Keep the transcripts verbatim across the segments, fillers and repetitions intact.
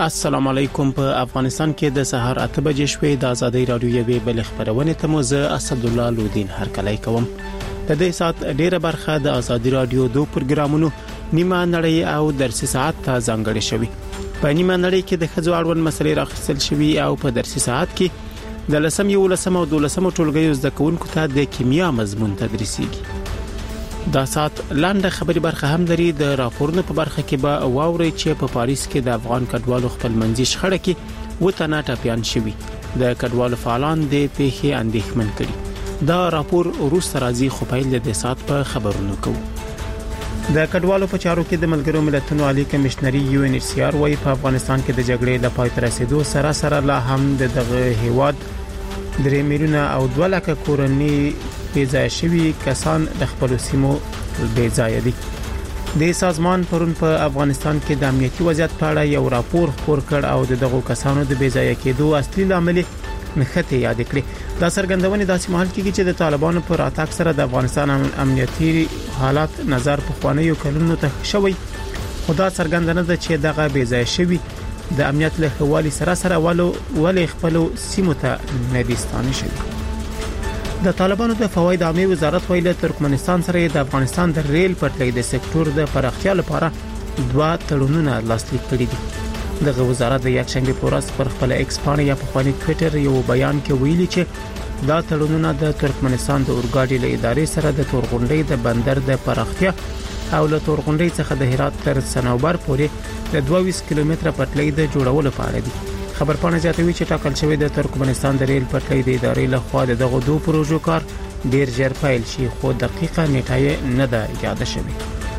السلام علیکم. په افغانستان کې د سهار اته بجې شوې د ازادي رادیو یوې بل خبرونه ته مو زه اسد الله لودین هرکلی کوم. د دې سات ډیره برخه د ازادي رادیو دوه پروګرامونو نیمه نړۍ او درسي ساعت ته ځانګړې شوی. په نیمه نړۍ کې د خځو اړوند مسلې راخصل شوی او په درسي ساعت کې د لسم یو لسم او دولسم ټولګیو زده کوونکو ته د کیمیا مضمون تدریسيږي. دا سات لاندې خبري برخه هم لري. د راپورونو په برخه کې به واوري چې په پاریس کې د افغان کډوالو خپل منځي شخړه کې و تنه ټاپیان شوی. د کډوالو فعالان د پیښې اندېښمن کړي. دا راپور روس راځي خو په دې سات په خبرونو کوو. د کډوالو په چارو کې د ملګرو ملتونو عالی کمشنري یو ان ایچ سی آر وايي په افغانستان کې د جګړې د پای ته رسیدو سره سره لا هم د دغه هیواد درې میلیونه او دوه لک کورنۍ بیځای شوی کسان د خپل سیمو بیځای دي. د سازمان پرون په افغانستان کې د امنیتي وضعیت په اړه یو راپور خپور کړ او دغه کسانو د بیځای کېدو اصلي لامل نښته یاد کړې. دا څرګندونه داسې مهال کېږي چې د طالبانو پر اتاک سره د افغانستان امنیتي حالات نظر په خوانیو کلونو ته شوی. خدا څرګندونه ده چې دغه بیځای شوی د امنیت له حواله سره سره ولو ولې خپل سیمو ته ندیستانه شوی. د طالبانو د فواید عامه وزارت ویل ترکمنستان سره د افغانستان د ریل پټلۍ د سکتور د پراختیا لپاره دوه تړونونه لاسلیک کړي دي. دغه وزارت د یک شنبه په ورځ پر خپل ایکس باندې یا په خپل ټوئیټر یو بیان کې ویلي چې دا تړونونه د ترکمنستان د اورګاډي له ادارې سره د تورغونډۍ د بندر د پراختیا او له تورغونډۍ څخه د هرات تر سنوبر پورې د دوه ویشت کیلومتره پټلۍ د جوړولو په اړه دي. خبرپاڼه زیاتوي چې ټاکل شوی د ترکمنستان د ریل پټلۍ د ادارې له خوا دغه دوه پروژو کار ډیر ژر پیل شي خو دقیقه نیټه نه ده یاد شوی.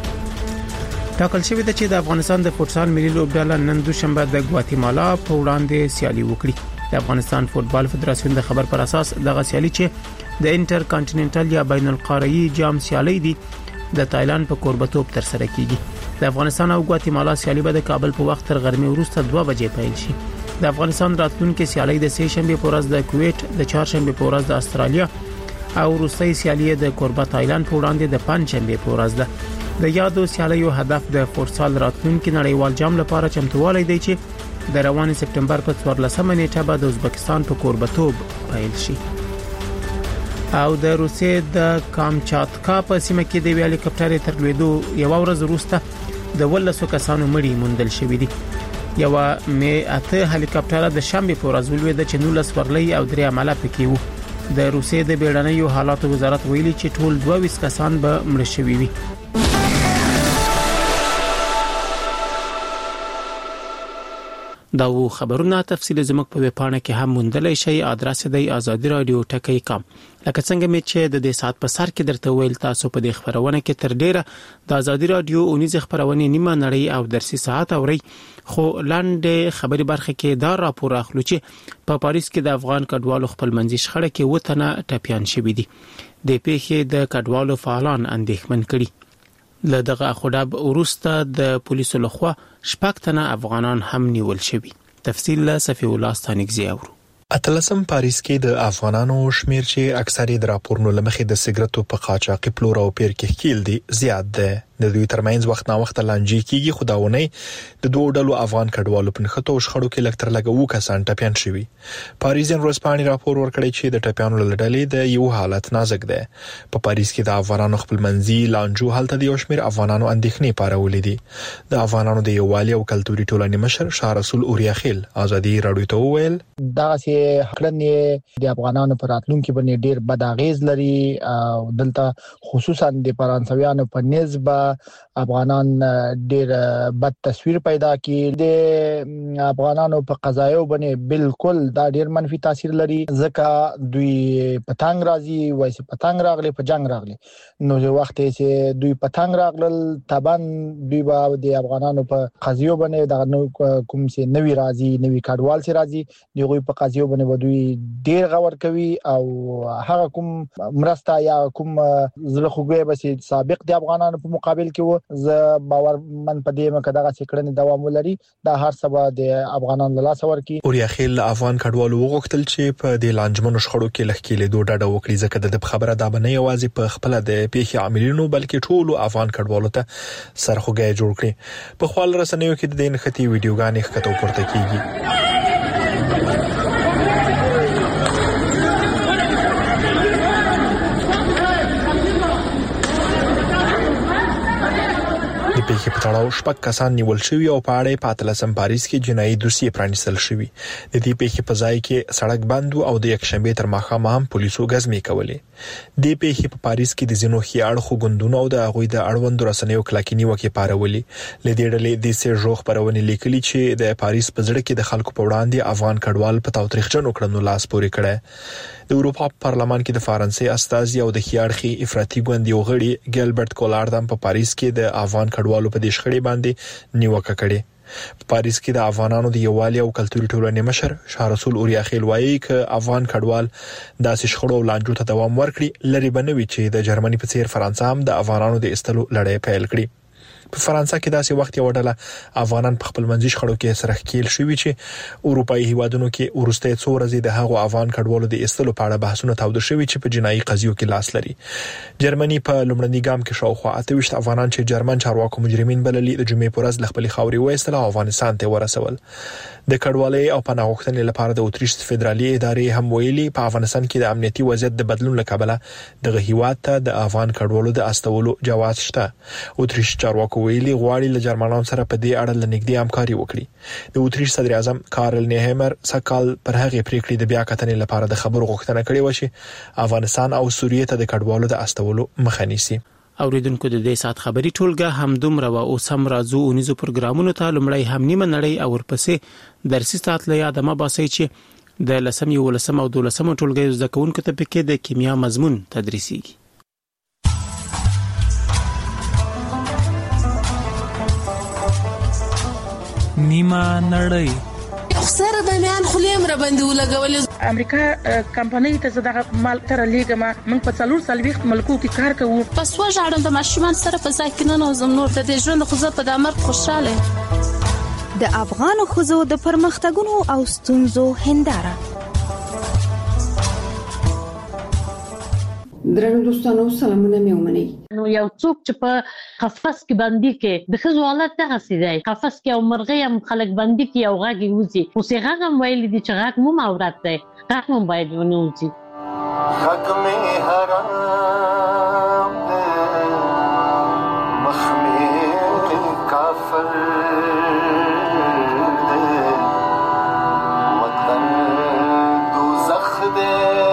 ټاکل شوی د چې د افغانستان د فوتسال ملي لوبډله نن دوشنبه د ګواتیمالا په وړاندې سیالي وکړي. د افغانستان فوتبال فدراسیون د خبر پر اساس دغه سیالي چې د انټر کانټیننټل یا بین القاره‌ای جام سیالي دي د تایلند په کوربتوب تر سره کیږي. د افغانستان او ګواتیمالا سیالي به د کابل په وخت تر غرمې وروسته دوه بجې پیل شي. د افغانستان راتلونکي سیالي د سه شنبه په ورځ د کویت، د چهار شنبه په ورځ د استرالیا او روسي سیالي د کوربه تایلند په وړاندې د پنځ شنبه په ورځ ده. د یادو سیالیو هدف د فوتسال راتلونکي نړیوال جام لپاره چمتووالی دی چې د روان سپټمبر په څوارلسمه نیټه به د ازبکستان په کوربتوب پیل شي. او د روسیې د کامچاتکا په سیمه کې د هلیکاپټر تر لویدو یو ورځ وروسته د ولسو کسانو مړي موندل شوې دي. یو مې اته هلیکاپټر د شنبه په ورځ ولوید چې نولس ورلې او درې عمله پکې وو. د روسیې د بیړنیو حالاتو وزارت ویلي چې ټول دوه ویشت کسان به مړ شوي وي. دا و خبرونه تفصیل زموږ په ویب پاڼه کې هم موندلای شئ. ادرس دی آزادی رادیو ټکی کام. لکه څنګه مې چې د دې سات په سر کې درته ویل تاسو په دې خبرونه کې تر ډیره د آزادی رادیو اونیز خبرونه نیمه نړۍ او درسي ساعت اوري. خو لاندې خبري برخه کې دا راپور اخلو چې په پاریس کې د افغان کډوالو خپل منځي شخړه کې و تنه ټاپیان شوی دي. د پیښې د کډوالو فعالان اندېښمن کړي. لدغه خداب وروسته د پولیسو لخوا شپږ تنه افغانان هم نیول شوي. تفصیل له صفی الله ستانګزی اورو. اتلسم پاریس کې د افغانانو شمیر چې اکثریت د راپورونو لمخې د سیګریټو په قاچاقي پلور او پیر کې کېل دي زیات ده. د دوی ترمنځ وخت نا وخت لانجې کیږي. خداونه د دوه ډلو افغان کډوالو په نخښتو شخړو کې لکتر لګو کسان ټپيان شوي. پاریزین ورځپاڼې راپور ورکړی چې د ټپيانو لړلې د یو حالت نازک ده. په پاریس کې د افغانانو خپل منځي لانجو حالت د یو شمیر افغانانو اندېښنې پارولې دي. د افغانانو د یووالي او کلتوري ټولنې مشر شاه رسول اوریاخیل آزادي رادیو ته وویل دا چې خلنې د افغانانو پر راتلونکي باندې ډیر بد اغیز لري او دلته خصوصا د فرانسویانو په نسبت افغانان ډیر بد تصویر پیدا کړي. د افغانانو په قضایو باندې بالکل دا ډیر منفي تاثیر لري ځکه دوی پتنګ راځي وایي پتنګ راغلي په جنگ راغلي نو د وخت چې دوی پتنګ راغلل تبان دوی به د افغانانو په قضیو باندې د کوم څه نوی راځي نوی کډوال سي راځي دغه په قضیو باندې دوی ډیر غور کوي او هغه کوم مرسته یا کوم زړه خوږی به سابق د افغانانو په مقابل مقابل کې و. ز باور من پدې مکه دغه سکړنې دوام ولري دا هر سبا د افغانانو لاس ورکی. اوریا خیل افغان کډوالو وغوښتل چې په دې لانجمنو شخړو کې لخکې له دوه ډډه وکړي ځکه د خبره دا بنه یوازې په خپل د پیښې عاملینو بلکې ټول افغان کډوالو ته سرخوږی جوړ کړي. په خپل رسنیو کې د دې نښتي ویډیوګانې ښکته پورته کیږي. د پیښې په تړاو شپږ کسان نیول شوي او په اړه په اتلسم پاریس کې جنایي دوسیه پرانیستل شوی. د دې پیښې په ځای کې سړک بند او د یکشنبه تر ماښامه هم پولیسو غزمې کولې. د پیښې په پاریس کې د زینو خياړخو غوندونو او د هغوی د اړوند رسنیو کلکینی وکي پارولې. لدې ډلې د سه ژوخ پرونې لیکلي چې د پاریس په ځړ کې د خلکو په وړاندې افغان کډوال په تاوتریخجنو کړنو لاس پورې کړي. د اروپا پارلمان کې د فرانسې استازي او د خياړخي افراطي ګوند یو غړي ګیلبرت کولارد هم په پاریس کې د افغان کډوالو په دې شخړې باندې نیوکه کړې. په پاریس کې د افغانانو د یووالي او کلتوري ټولنې مشر شاه رسول اوریا خیل وایي چې افغان کډوال داسې شخړو او لانجو ته دوام ورکړي لري بنوي چې د جرمني په څیر فرانسه هم د افغانانو د استلو لړۍ پیل کړي. په فرانسه کې داسې وخت یو ډله افغانان په خپل منځي شخړو کې سره ښکیل شوي چې اروپאי هیوادونو کې ورسته څو ورځې د هغو افغان کډوالو د استلو په اړه بحثونه تاوده شوي چې په جنایي قضیو کې لاس لري. جرمني په لومړني ګام کې شاوخوا اته ویشت افغانان چې جرمن چارواکو مجرمین بللي د جمعې پر ورځ خپل خاوري وایستل او افغانستان ته ورسول. د کډوالۍ او پناه غوښتنې لپاره د اتریش فدرالي ادارې هم ویلي په افغانستان کې د امنیتي وضعیت د بدلون لپاره د هیواد ته د افغان کډوالو د استولو جواز شته. اتریش چارواکو ویلي غواړي له جرمنانو سره په دې اړه لنګدي همکاري وکړي. د اتریش صدر اعظم کارل نیهمر سکال پر هغه پریکړې د بیا کتنې لپاره د خبرو غوښتنه کړې و چې افغانستان او سوریه ته د کډوالو د استولو مخه نیسي. اوریدونکو د دې سات خبري ټولګه هم دومره و او سم رازو اونیزو پروګرامونو ته لمړی هم نیمه نړۍ او ورپسې درسي سات له یاد ما باسي چې د لسم یو لسم او دولسم ټولګه زده کوونکو ته پکې د کیمیا مضمون تدریسيږي. نیمه نړۍ سره د میان خلیم را باندې ولګول. امریکا کمپنۍ ته زده مال تر لیګما موږ په څلور سلويخت ملکو کې کار کوو. پس وژاړم د ماشومان سره په ځکه نه زم نور د ژوند خو زه په دمر خوشاله. د افغان خوځو د پرمختګونو او ستونزو هنداره. درنو دوستانو سلامونه مې ومنئ. نو یو څوک چې په قفس کې باندې کې د خزو حالت دغه سیدای قفس کې او مرغۍ هم خلک باندې کې او غاګي وځي خو څنګه هم ویل دي چې غاګ مو ماورات دی غاګ مو باید ونوځي. غاګ مې حرام دی مخ مې کافر دی وطن دوزخ دی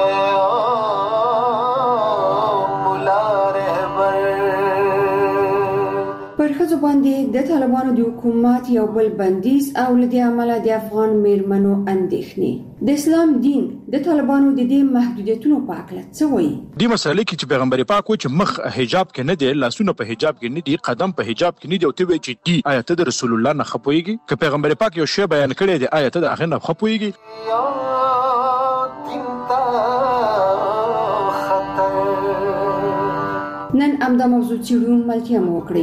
پرخزو باندې د طالبانو د حکومت یو بل بندیز او لدی عمله د افغان میرمنو اندېښنې. د اسلام دین د طالبانو د دې محدودیتونو په اړه څه وایي؟ د مسلې کې چې پیغمبر پاک و چې مخ حجاب کې نه دی لاسونه په حجاب کې نه دي قدم په حجاب کې نه دی او ته وی چې دی آیت د رسول الله نه خپويږي که پیغمبر پاک یو شی بیان کړی دی آیت د هغه نه خپويږي. نن امدا موضوع چیرون ملتیا مو وکړي.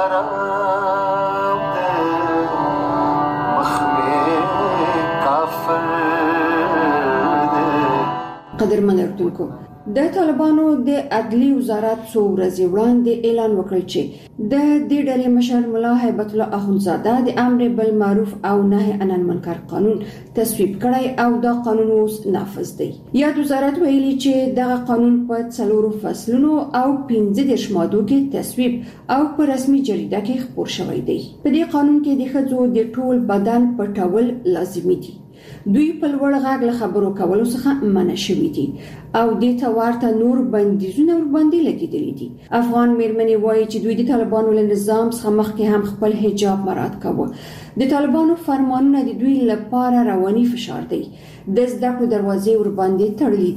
قدرمن اردوونکو د طالبانو د عدلی وزارت څو ورځې وړاندې اعلان وکړ چې د دې ډلې مشر مولا هیبت الله اخوندزاده د امر بالمعروف او نهي عن المنکر قانون تصویب کړی او دا قانون اوس نافذ دی. یاد وزارت ویلي چې دغه قانون په څلورو فصلونو او پنځه دیرش مادو کې تصویب او په رسمي جریده کې خپور شوی دی. په دې قانون کې د ښځو د ټول بدن پټول لازمي دي. دوی په لوړ غږ له خبرو کولو څخه منع شوي دي او د توارته نور بندیزونه ور باندې لګیدلي دي. افغان میرمنې وایي چې دوی د طالبانو له نظام څخه مخکې هم خپل حجاب مراعات کاوه. د طالبانو فرمانونه د دوی لپاره رواني فشار دی. د زده کړو دروازې ور باندې تړلې دي.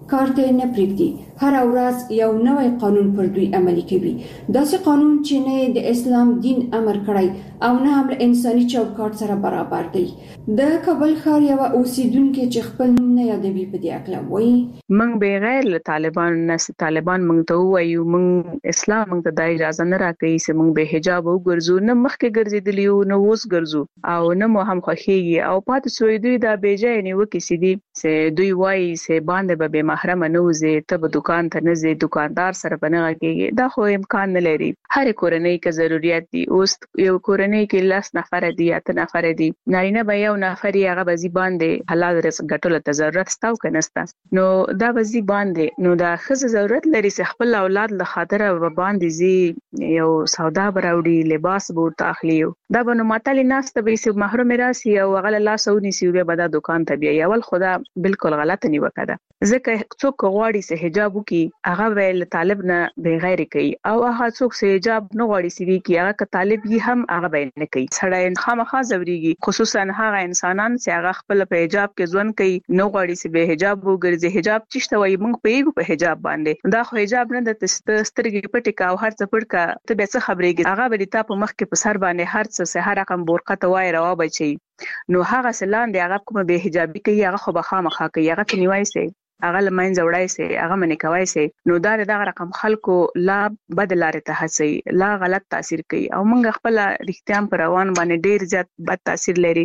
کارته نه پریږدي هر ورځ یو نوی قانون پر دوی عملي کوي داسې قانون چې نه د اسلام دین امر کړی او نه هم انساني چوکاټ سره برابر دی د کابل ښار یو اوسیدونکو چې خپل نوم نه یادوي په دې اړه وایي موږ بغیر له طالبان نه طالبان موږ ته وایو موږ اسلام موږ ته د اجازه نه راکړي چې موږ به حجاب وګرځو نه مخکې ګرځېدلی یو نه اوس ګرځو او نه مو هم خوښيږي او پاتې سوی دوی دا بیځای نه وکي سي دي چې دوی وایي چې باندې به محرم نه وځي ته به دکان ته نه ځي دکاندار سره بنغه کېږي دا خو امکان نه لري هر کورنۍ کې ضرورت دي اوس یو کورنۍ کې لاس نفر دي یا ته نفر دي نارینه به یو نفر هغه به زی باندې حلال رزق ګټلو ته ضرورت ستاو کنهستا نو دا به زی باندې نو دا خزه ضرورت لري چې خپل اولاد له خاطر به باندې زی یو سودا براوړي لباس به تاخلیو دا به نو ماتل ناس ته به سي محروم راسي او غل لا سونی سی به دا دکان ته بیا اول خدا بالکل غلط نه وکړه ځکه څوک غواړي چې حجاب وکي هغه ویل طالب نه بغیر کوي او هغه څوک چې حجاب نه غواړي سی وی کی هغه ک طالب یې هم هغه بیان نه کوي سړی خامخا زوريږي خصوصا هغه انسانان چې هغه خپل په حجاب کې ځون کوي نو غواړي چې به حجاب وګرځي حجاب چشته وای موږ پیګو په حجاب باندې دا خو حجاب نه د سترګې پټي کا او هر څه پټ کا ته به څه خبرېږي هغه به تا په مخ کې په سر باندې هر څه سه هر رقم برقه ته وای روا بچي نو هغه سلان دی هغه کوم به حجابي کوي هغه خو به خامخا کوي هغه تنوي سي هغه لمن زوړای سي هغه منی کوي سي نو دا دغه رقم خلکو لا بدلاره ته هڅي لا غلط تاثیر کوي او موږ خپل اړتیام پر روان باندې ډیر زیات بد تاثیر لري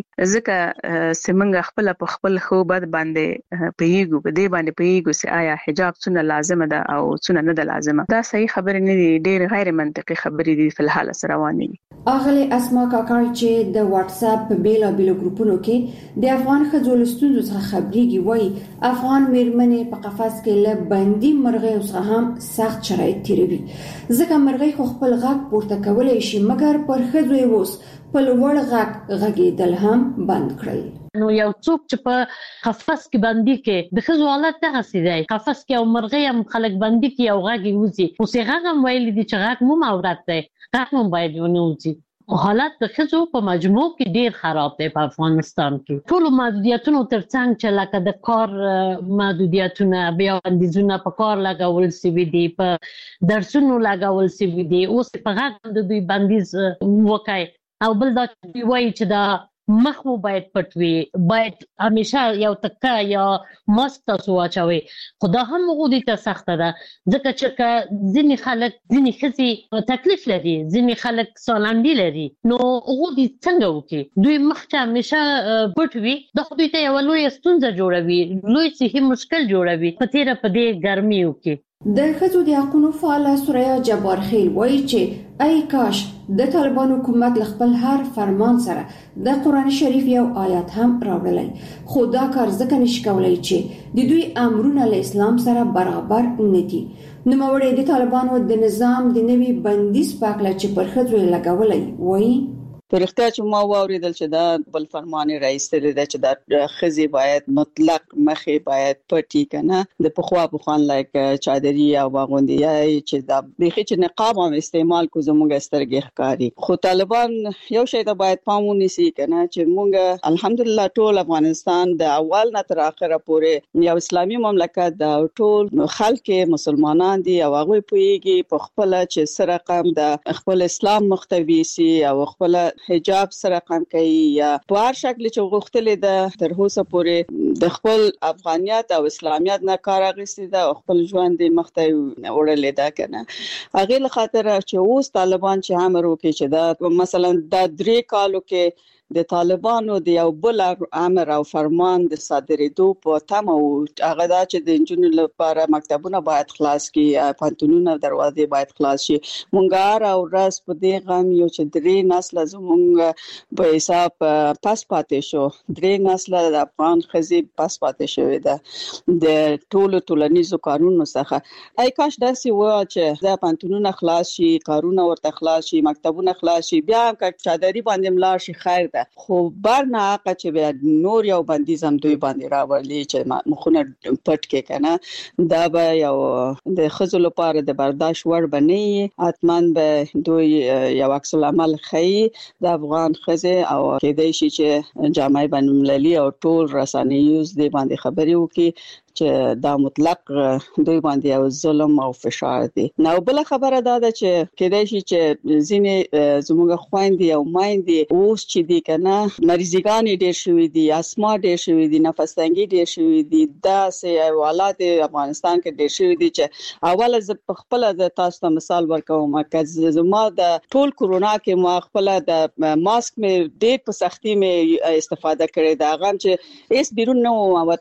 ځکه سیمنګ خپل په خپل خو بد باندې پیګو په دې باندې پیګو سي آیا حجاب څونه لازم ده او څونه نه ده لازمه دا صحیح خبره نه دي ډیر غیر منطقي خبرې دي په الحال سره رواني اغلی اسما کاکړ چې د واتس اپ په بیل او بیل ګروپونو کې د افغان خځو لستونزو څخه خبريږي وای افغان میرمنې په قفس کې له بندي مرغۍ څخه هم سخت شرایط تیروي ځکه مرغۍ خو خپل غږ پورته کولای شي مګر پر خځو یې وس په لوړ غږ غږیدل هم بند کړل نو یو څوک چې په قفس کې بندي کې د خځو حالت ته سیدای قفس کې او مرغۍ هم خلک بندي کې او غږی وځي او څنګه غږ ویل دي چې غږ مو مورات دی غږ مو باید ونوځي حالت د خځو په مجموع کې ډیر خراب دی په افغانستان کې ټول محدودیتونو ترڅنګ چې لکه د کار محدودیتونه بیا بندیزونه په کار لګول سوي دي په درسونو لګول سوي دي اوس په غږ د دوی بندیز وکای او بل دا وایي چې دا مخ مو باید پټوي باید همیشه یو تکه یا ماسک تاسو واچوي خدا هم غوډی ته سخت ده ځکه چې ځینې خلک ځینې خزي تکلیف لري ځینې خلک سالندی لري نو غوډی څنګه وکي دوی مخ ته همیشه پټوي د خو دوی ته یو لوی ستونزه جوړوي لوی صحي مشکل جوړوي په تیر په دې ګرمي وکي د خځو د حقوقو فعال سوریا جبار خیل وایي چې ای کاش د طالبان حکومت خپل هر فرمان سره د قران شریف یو آیات هم راوړلای خو دا کار ځکه نشي کولای چې د دوی امرونه له اسلام سره برابر نه دي نو موړې د طالبانو د نظام د نوي بندیز پاکله چې پر خځو لګولای وایي پرختیا چې ما واوریدل چې دا بل فرمان رئیس ته د چې دا خزي باید مطلق مخه باید پټی کنه د پخوا پخوان لایک چادري او باغوندي چې دا بخې چې نقاب هم استعمال کو زموږ سترګې ښکاری خو طالبان یو شی ته باید پامونی سي کنه چې موږ الحمدلله ټول افغانستان د اول نه تر اخره پورې یو اسلامي مملکت د ټول خلک مسلمانان دي او هغه پويږي په خپل چې سره قام د خپل اسلام مختوي سي او خپل حجاب سره قام کوي یا په هر شکل چې غوښتل د تر اوسه پورې د خپل افغانیت او اسلامیت نه کار اخیستی دا خپل ژوند مخته وړلې ده کنه هغه له خاطر چې اوس طالبان چې امر وکړي چې دا مثلا د درې کالو کې د طالبانو د یو بل امر او فرمان د صادرېدو په تمه او هغه دا چې د انجونو لپاره مکتبونه باید خلاص کی پانتونونه دروازې باید خلاص شي مونږ هر ورځ په دې غم یو چې درې نسل زمونږ په حساب پاس پاتې شو درې نسل د افغان خزي پاس پاتې شوی ده د ټولو ټولنیزو کارونو څخه ای کاش داسې و چې د پانتونونه خلاص شي کارونه ورته خلاص شي مکتبونه خلاص شي بیا که چادري باندې ملار شي خیر ده خو بار نه هغه چې بیا نور یو بندیز هم دوی باندې راوړلې چې مخونه پټ کې کنه دا به یو د خزو لپاره د برداشت وړ بنئ اتمن به دوی یو عکس العمل خي د افغان خزه او کېدای شي چې جامعه بین المللي او ټول رسنیوز د باندې خبري وکړي چې دا مطلق دوی باندې یو ظلم او فشار دی. نو بل خبره دا ده چې کېدای شي چې ځینې زموږ خويندې او مایندې اوس چې دي کنه مریضګان ډېر شوې دي، اسما ډېر شوې دي، نفس تنګي ډېر شوې دي. دا سه حالات افغانستان کې ډېر شوې دي چې اوله ز خپل د تاسو ته مثال ورکوم چې زما د ټول کورونا کې ما خپل د ماسک مې ډېر په سختي مې استفاده کړې دا غم چې اس بیرون نو او